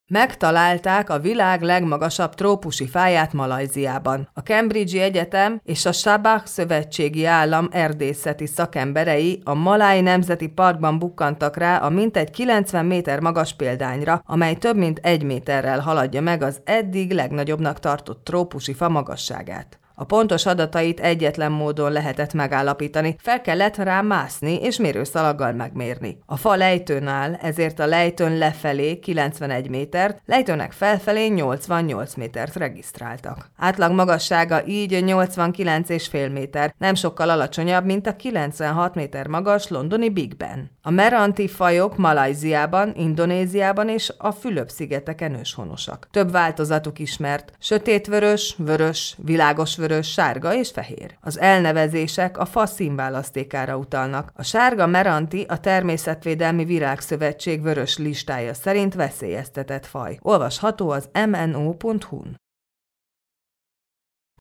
Megtalálták a világ legmagasabb trópusi fáját Malajziában. A Cambridge-i Egyetem és a Sabah szövetségi állam erdészeti szakemberei a Maláj Nemzeti Parkban bukkantak rá a mintegy 90 méter magas példányra, amely több mint 1 méterrel haladja meg az eddig legnagyobbnak tartott trópusi fa magasságát. A pontos adatait egyetlen módon lehetett megállapítani, fel kellett rá mászni és mérőszalaggal megmérni. A fa lejtőn áll, ezért a lejtőn lefelé 91 métert, lejtőnek felfelé 88 métert regisztráltak. Átlag magassága így 89,5 méter, nem sokkal alacsonyabb, mint a 96 méter magas londoni Big Ben. A Meranti fajok Malajziában, Indonéziában és a Fülöp-szigeteken őshonosak. Több változatuk ismert: sötétvörös, vörös, világos vörös, sárga és fehér. Az elnevezések a fa színválasztékára utalnak. A sárga Meranti a Természetvédelmi Világszövetség vörös listája szerint veszélyeztetett faj. Olvasható az mno.hu-n.